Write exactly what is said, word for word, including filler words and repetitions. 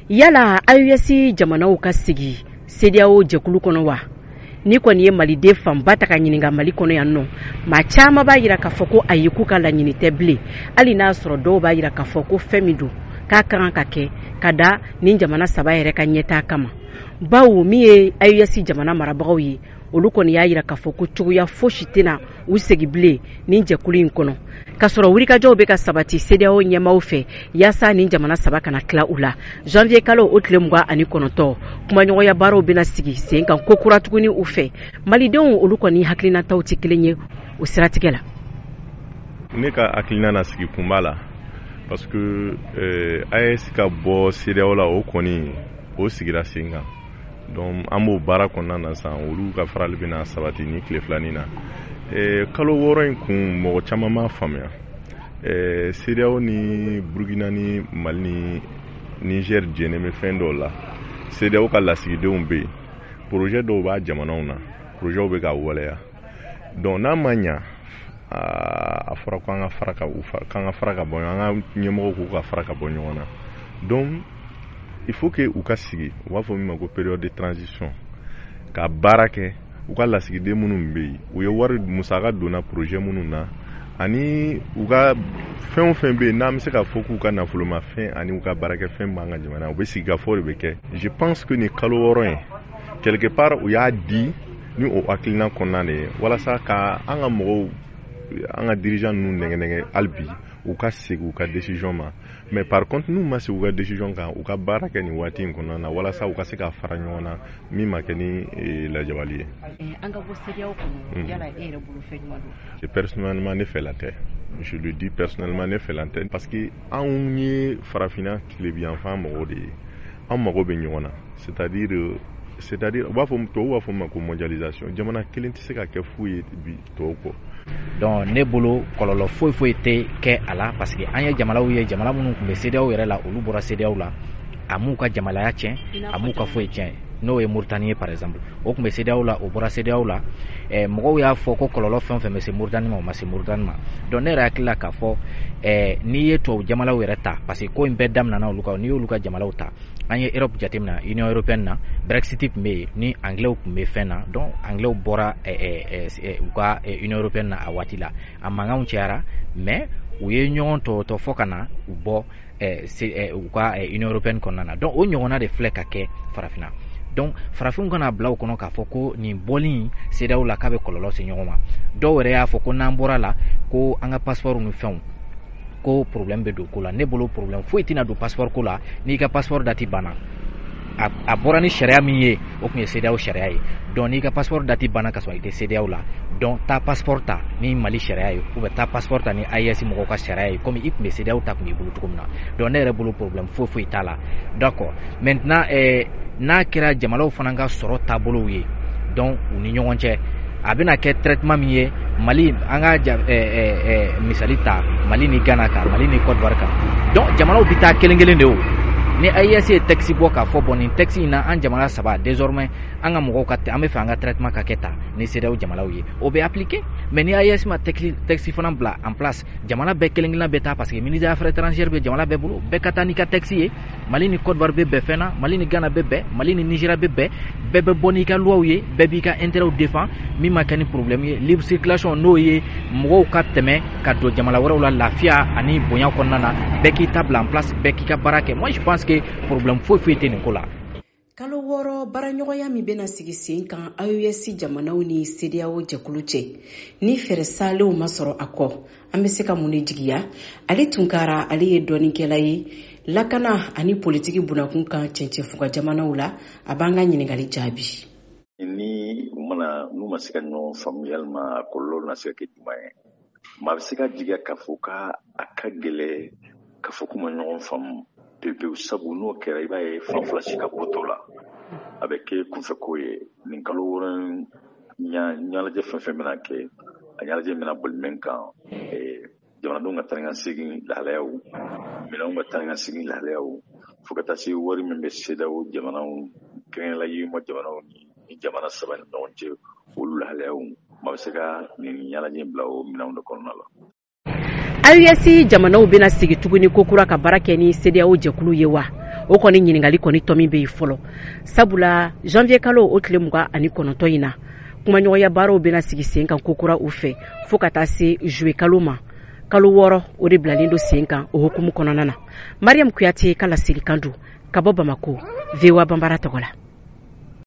Yala A E S jamanaw ka sigi C E D E A O jɛkulu kɔnɔ wa? Ni kɔni ye Maliden fanba ta ka ɲininka Mali kɔnɔ yan nɔ, maa caman b'a yira k'a fɔ ko ayi k'u ka laɲini tɛ bilen, hali n'a sɔrɔ dɔw b'a yira k'a fɔ ko fɛn min don k'a kan ka kɛ ka da nin jamana saba yɛrɛ ka ɲɛtaa kama. Bawo min ye A E S jamana marabagaw ye, olu kɔni y'a yira k'a fɔ ko cogoya fosi tɛna u segi bilen nin jɛkulu in kɔnɔ. Ka sɔrɔ wulikajɔw bɛ ka sabati C E D E A O ɲɛmaaw fɛ yaasa nin jamana saba kana tila u la. Janvier kalo o tile mugan ani kɔnɔntɔn kumaɲɔgɔnya baaraw bɛna sigi sen kan ko kura tuguni u fɛ. Malidenw olu kɔni hakilinataw tɛ kelen ye o siratigɛ la. Ne ka hakilina na sigi kun b'a la parce que euh, A E S ka bɔ C E D E A O la o kɔni o sigira sen kan. Donc an b'o baara kɔnɔna na san olu ka farali bɛna sabati ni tile filanin na. Eh, kalo wɔɔrɔ in kun mɔgɔ caman m'a faamuya. Eh, C E D E A O ni Burkina ni Mali ni Niger jɛnnen bɛ fɛn dɔw la. C E D E A O ka lasigidenw bɛ yen. Projet dɔw b'a jamanaw na. Projet bɛ ka waleya. Donc n'a ma ɲa a fɔra ko an ka fara ka k'an ka fara ka bɔ ɲɔgɔn an ka ɲɛmɔgɔw k'u ka fara ka bɔ ɲɔgɔn na. Donc il faut que u ka sigi u b'a fɔ min ma ko période de transition ka baara kɛ u ka lasigiden minnu bɛ yen u ye wari musaka donna projet minnu na ani u ka fɛn o fɛn bɛ yen n'an bɛ se ka fɔ k'u ka nafolomafɛn ani u ka baarakɛfɛn b'an ka jamana u bɛ sigi ka fɔ de bɛ kɛ. Je pense que nin kalo wɔɔrɔ in quelque part u y'a di ni o hakilina kɔnɔna de ye walasa ka an ka mɔgɔw an ka dirigeant ninnu nɛgɛ nɛgɛ hali bi u ka segin u ka décision ma. Mais par contre n'u ma se u ka décision kan u ka baara kɛ nin waati in kɔnɔna na walasa u ka se ka fara ɲɔgɔn na min ma kɛ ni lajabali ye. An ka bɔ C E D E A O kɔnɔ yala e yɛrɛ bolo fɛn jumɛn don? Personnellement ne fɛla tɛ. Je le dis personnellement ne fɛla tɛ parce que anw ye farafinna tilebiyanfan mɔgɔw de ye. An mago bɛ ɲɔgɔn na c'est-à-dire c'est-à-dire u b'a fɔ tubabuw b'a fɔ ma ko mondialisation jamana kelen tɛ se ka kɛ foyi ye bi tɔw kɔ. Donc ne bolo kɔlɔlɔ foyi foyi tɛ kɛ a la parce que an ye jamanaw ye jamana minnu tun bɛ C E D E A O yɛrɛ la olu bɔra C E D E A O la a m'u ka jamalaya tiɲɛ a m'u ka foyi tiɲɛ n'o ye Mauritanie ye par exemple o tun bɛ C E D E A O la o bɔra C E D E A O la eh, mɔgɔw y'a fɔ ko kɔlɔlɔ fɛn o fɛn bɛ se Mauritanie ma o ma se Mauritanie ma donc ne yɛrɛ hakili la k'a fɔ eh, n'i ye tubabu jamanaw yɛrɛ ta parce que ko in bɛɛ daminɛna olu kan n'i y'olu ka jamanaw ta an ye Europe jateminɛ Union européenne na Brexit tun bɛ yen ni anglais tun bɛ fɛn na donc anglais bɔra eh, eh, eh, u ka eh, Union européenne na a waati la a mankanw cayara mais u ye ɲɔgɔn tɔtɔ fɔ ka na u bɔ eh, eh, u ka eh, Union européenne kɔnɔna na donc o ɲɔgɔnna de filɛ ka kɛ farafinna. Donc farafinw kana bila u kɔnɔ k'a fɔ ko nin bɔli C E D E A O la k'a bɛ kɔlɔlɔ se ɲɔgɔn ma dɔw yɛrɛ y'a fɔ ko n'an bɔra la ko an ka passeport ni fɛnw ko problème bɛ don ko la ne bolo problème foyi tɛna don passeport ko la n'i ka passeport date banna a, a bɔra ni sariya min ye o tun ye C E D E A O sariya ye donc n'i ka passeport date banna ka sɔrɔ i tɛ C E D E A O la donc taa passeport ta ni Mali sariya ye ou bien taa passeport ta ni A E S mɔgɔw ka sariya ye comme i tun bɛ C E D E A O ta tun b'i bolo cogo min na donc ne yɛrɛ bolo problème foyi foyi t'a la d'accord maintenant eh, n'a kɛra jamanaw fana ka sɔrɔ taabolow ye donc u ni ɲɔgɔn cɛ a bɛna kɛ traitement min ye Mali an ka ja, eh, eh, eh, misali ta Mali ni Ghana kan Mali ni Côte d'Ivoire kan donc jamanaw bɛ taa kelen kelen de o ni A E S ye texte bɔ k'a fɔ bon nin texte in na an jamana saba désormais an ka mɔgɔw ka an bɛ fɛ an ka traitement ka kɛ ta ni C E D E A O jamanaw ye o bɛ appliquer mais ni A E S ma texte fana bila en place jamana bɛɛ kelen kelen bɛ taa parce que ministre des affaires étrangères bɛ jamana bɛɛ bolo bɛɛ ka taa n'i ka texte ye Mali ni Côte d'Ivoire bɛ bɛn fɛn na Mali ni Ghana bɛ bɛn Mali ni Nigeria bɛ bɛn bɛɛ bɛ bɔ n'i ka loi ye bɛɛ b'i ka intérêt défend min ma kɛ ni problème ye libre circulation n'o ye mɔgɔw ka tɛmɛ ka don jamana wɛrɛw la lafiya ani bonya kɔnɔna na bɛɛ k'i ta bila en place bɛɛ k'i ka baara kɛ moi je pense que problème foyi foyi tɛ nin ko la. Kalo wɔɔrɔ baaraɲɔgɔnya min bɛna sigi sen kan A E S jamanaw ni C E D E A O jɛkulu cɛ ni fɛɛrɛ salenw ma sɔrɔ a kɔ an bɛ se ka mun de jigiya ale Tunkara ale ye dɔɔninkɛla ye lakana ani politiki bunakun kan cɛncɛnfuga jamanaw la a b'an ka ɲininkali jaabi. Ni u mana n'u ma se ka ɲɔgɔn faamu yalima kɔlɔlɔ na se ka kɛ jumɛn ye maa bɛ se ka jigiya k'a fɔ ka a ka gɛlɛ k'a fɔ k'u ma ɲɔgɔn faamu pepewu sabu n'o kɛra i b'a ye fan fila si ka bɔ tɔ la a bɛ kɛ kunfɛ ko ye nin kalo wɔɔrɔ ɲɛnajɛ fɛn fɛn bɛna kɛ a ɲɛnajɛ bɛna boli min kan jamanadenw ka taa ni ka segin lahalayaw minɛnw ka taa ni ka segin lahalayaw fo ka taa se wari min bɛ C E D E A O jamanaw kɛrɛnkɛrɛnla yirimɔ jamanaw ni jamana saba ni ɲɔgɔn cɛ olu lahalayaw maa bɛ se ka nin ɲɛnajɛ bila o minɛnw de kɔnɔna la. A E S jamanaw bɛna sigi tuguni ko kura ka baara kɛ ni C E D E A O jɛkulu ye wa o kɔni ɲiningali kɔni tɔ min bɛ yen fɔlɔ sabula janvier kalo o tile mugan ani kɔnɔntɔn in na kumaɲɔgɔnya baaraw bɛna sigi sen kan kokura u fɛ fo ka taa se juillet kalo ma kalo wɔɔrɔ o de bilalen do sen kan o hukumu kɔnɔna na. Mariam Kuyate ka laselikan don ka bɔ Bamako, V O A Banbara tɔgɔ la.